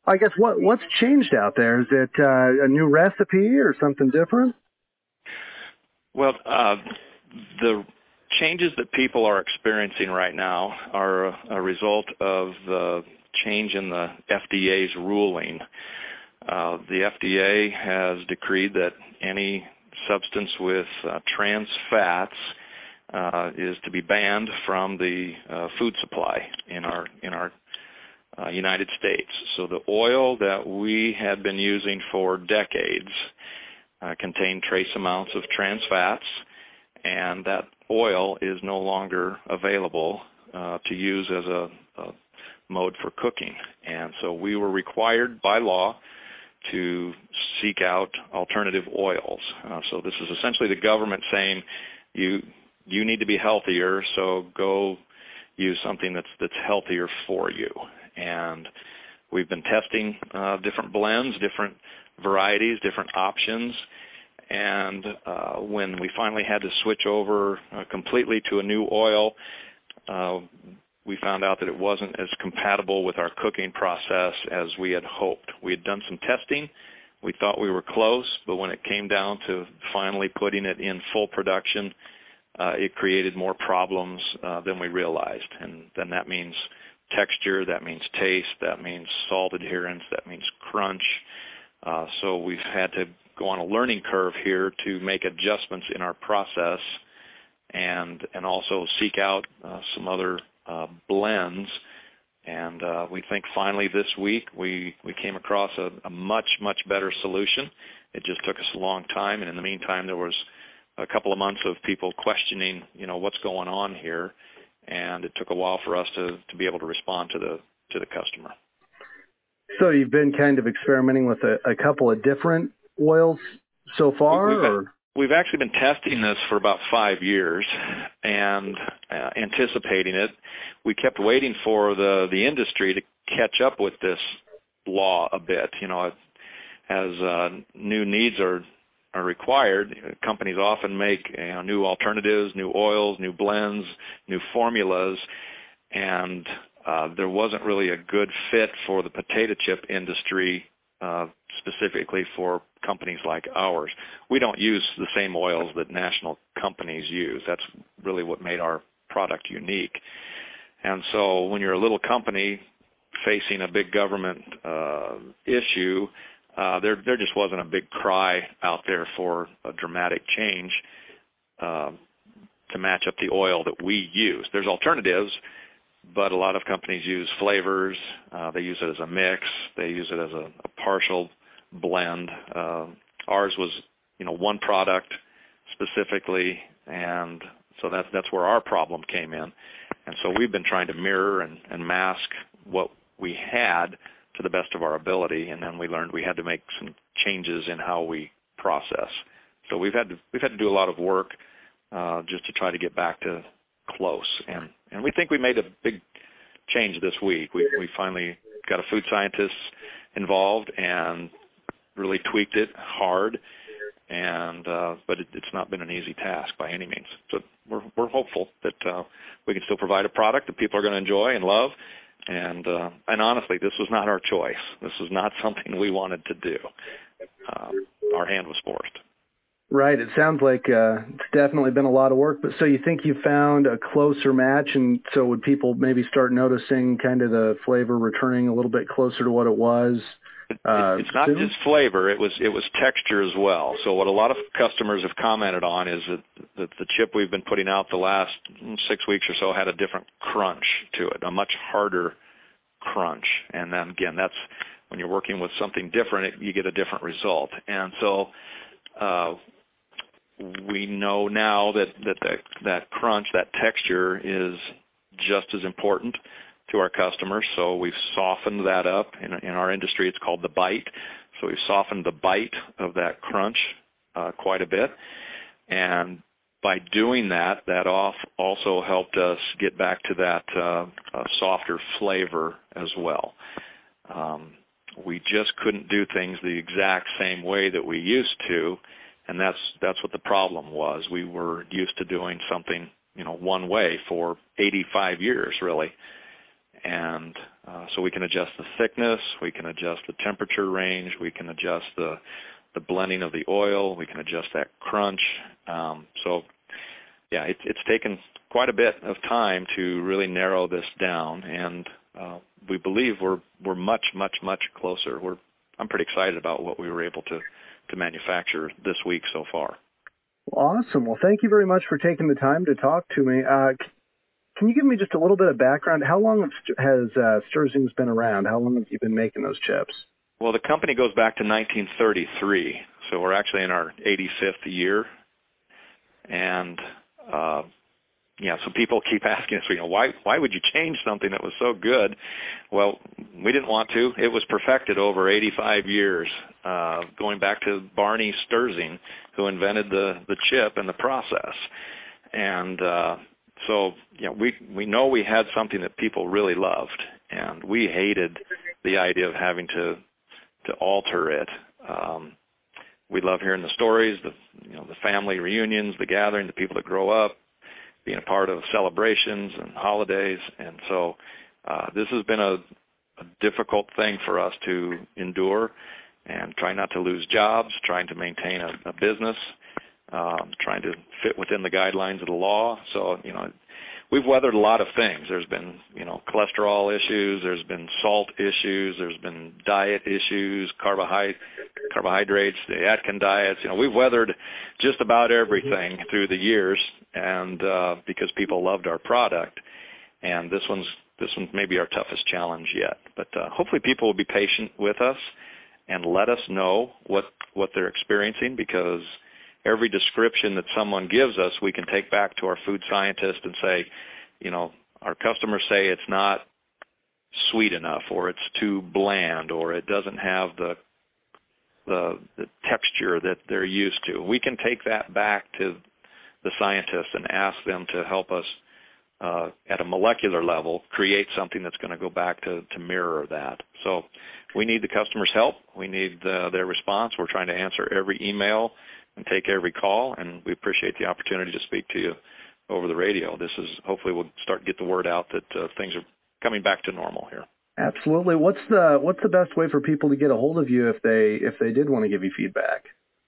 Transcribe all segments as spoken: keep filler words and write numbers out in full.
I guess what what's changed out there? Is it uh, a new recipe or something different? Well, uh, the changes that people are experiencing right now are a, a result of the change in the F D A's ruling. Uh, the F D A has decreed that any substance with uh, trans fats uh, is to be banned from the uh, food supply in our in our uh, United States. So the oil that we had been using for decades uh, contained trace amounts of trans fats, and that oil is no longer available uh, to use as a, a mode for cooking. And so we were required by law to seek out alternative oils. Uh, so this is essentially the government saying, you you need to be healthier, so go use something that's that's healthier for you. And we've been testing uh, different blends, different varieties, different options. And uh, when we finally had to switch over uh, completely to a new oil, uh, we found out that it wasn't as compatible with our cooking process as we had hoped. We had done some testing. We thought we were close, but when it came down to finally putting it in full production, uh, it created more problems uh, than we realized. And then that means texture, that means taste, that means salt adherence, that means crunch. Uh, so we've had to go on a learning curve here to make adjustments in our process and and also seek out uh, some other uh, blends. And uh, we think finally this week we, we came across a, a much, much better solution. It just took us a long time, and in the meantime there was a couple of months of people questioning, you know, what's going on here, and it took a while for us to, to be able to respond to the to the customer. So you've been kind of experimenting with a, a couple of different oils so far? We've, or? we've actually been testing this for about five years and uh, anticipating it. We kept waiting for the, the industry to catch up with this law a bit. You know, as uh, new needs are are required, companies often make you know, new alternatives, new oils, new blends, new formulas, and uh, there wasn't really a good fit for the potato chip industry, uh, specifically for companies like ours. We don't use the same oils that national companies use. That's really what made our product unique. And so when you're a little company facing a big government uh, issue, uh, there there just wasn't a big cry out there for a dramatic change uh, to match up the oil that we use. There's alternatives, but a lot of companies use flavors. Uh, they use it as a mix. They use it as a, a partial blend. Uh, ours was, you know, one product specifically, and so that's that's where our problem came in. And so we've been trying to mirror and, and mask what we had to the best of our ability, and then we learned we had to make some changes in how we process. So we've had to we've had to do a lot of work uh, just to try to get back to close, and and we think we made a big change this week. We we finally got a food scientist involved and really tweaked it hard, and uh, but it, it's not been an easy task by any means. So we're we're hopeful that uh, we can still provide a product that people are going to enjoy and love. And uh, and honestly, this was not our choice. This was not something we wanted to do. Uh, our hand was forced. Right. It sounds like uh, it's definitely been a lot of work. But so you think you found a closer match, and so would people maybe start noticing kind of the flavor returning a little bit closer to what it was? Uh, it's not soon? just flavor; it was it was texture as well. So what a lot of customers have commented on is that, that the chip we've been putting out the last six weeks or so had a different crunch to it, a much harder crunch. And then again, that's when you're working with something different, it, you get a different result. And so uh, we know now that that the, that crunch, that texture, is just as important to our customers, so we've softened that up. In, in our industry, it's called the bite. So we've softened the bite of that crunch uh, quite a bit. And by doing that, that off also helped us get back to that uh, uh, softer flavor as well. Um, we just couldn't do things the exact same way that we used to, and that's that's what the problem was. We were used to doing something, you know, one way for eighty-five years, really. And Uh, so we can adjust the thickness, we can adjust the temperature range, we can adjust the the blending of the oil, we can adjust that crunch. Um, so, yeah, it, it's taken quite a bit of time to really narrow this down, and uh, we believe we're we're much, much, much closer. We're I'm pretty excited about what we were able to to manufacture this week so far. Awesome. Well, thank you very much for taking the time to talk to me. Uh, can you give me just a little bit of background? How long has uh, Sterzings been around? How long have you been making those chips? Well, the company goes back to nineteen thirty-three, so we're actually in our eighty-fifth year. And, uh, yeah, so people keep asking us, you know, why why would you change something that was so good? Well, we didn't want to. It was perfected over eighty-five years, uh, going back to Barney Sterzing, who invented the, the chip and the process. And uh, so, you know, we, we know we had something that people really loved, and we hated the idea of having to to alter it. Um, we love hearing the stories, the you know the family reunions, the gathering, the people that grow up, being a part of celebrations and holidays, and so uh, this has been a, a difficult thing for us to endure, and trying not to lose jobs, trying to maintain a, a business, um, trying to fit within the guidelines of the law. So you know. We've weathered a lot of things. There's been, you know, cholesterol issues. There's been salt issues. There's been diet issues, carbohydrate, carbohydrates, the Atkins diets. You know, we've weathered just about everything through the years, and uh, because people loved our product. And this one's this one's maybe our toughest challenge yet. But uh, hopefully, people will be patient with us and let us know what what they're experiencing, because every description that someone gives us, we can take back to our food scientist and say, you know, our customers say it's not sweet enough, or it's too bland, or it doesn't have the the, the texture that they're used to. We can take that back to the scientists and ask them to help us uh, at a molecular level create something that's going to go back to, to mirror that. So we need the customer's help. We need uh, their response. We're trying to answer every email and take every call, and we appreciate the opportunity to speak to you over the radio. This is hopefully we'll start to get the word out that uh, things are coming back to normal here. Absolutely. What's the what's the best way for people to get a hold of you if they if they did want to give you feedback?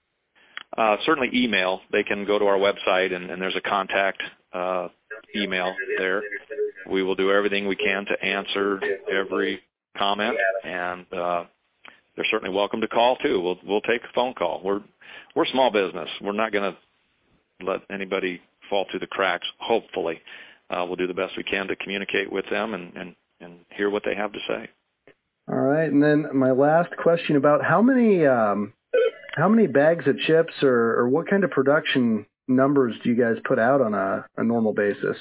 Uh, certainly email. They can go to our website, and, and there's a contact uh, email there. We will do everything we can to answer every comment, and uh, they're certainly welcome to call too. We'll we'll take a phone call. We're we're a small business. We're not going to let anybody fall through the cracks. Hopefully, uh, we'll do the best we can to communicate with them and, and and hear what they have to say. All right, and then my last question about how many um, how many bags of chips or, or what kind of production numbers do you guys put out on a, a normal basis?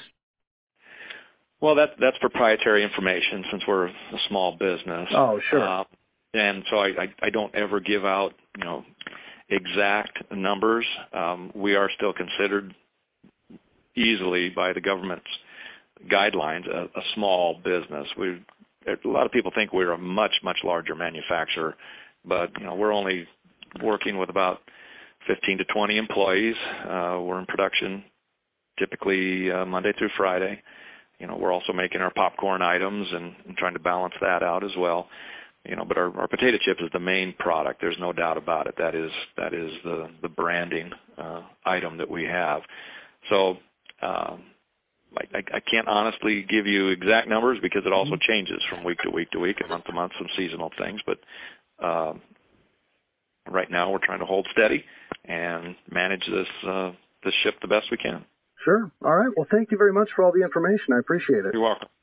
Well, that that's proprietary information since we're a small business. Oh, sure. Uh, and so I, I, I don't ever give out, you know, exact numbers. Um, we are still considered easily by the government's guidelines a, a small business. We a lot of people think we're a much much larger manufacturer, but you know we're only working with about fifteen to twenty employees. Uh, we're in production typically uh, Monday through Friday. You know, we're also making our popcorn items and, and trying to balance that out as well. You know, but our, our potato chip is the main product. There's no doubt about it. That is that is the the branding uh, item that we have. So um, I, I can't honestly give you exact numbers because it also changes from week to week to week and month to month, some seasonal things. But um, right now we're trying to hold steady and manage this uh, this ship the best we can. Sure. All right. Well, thank you very much for all the information. I appreciate it. You're welcome.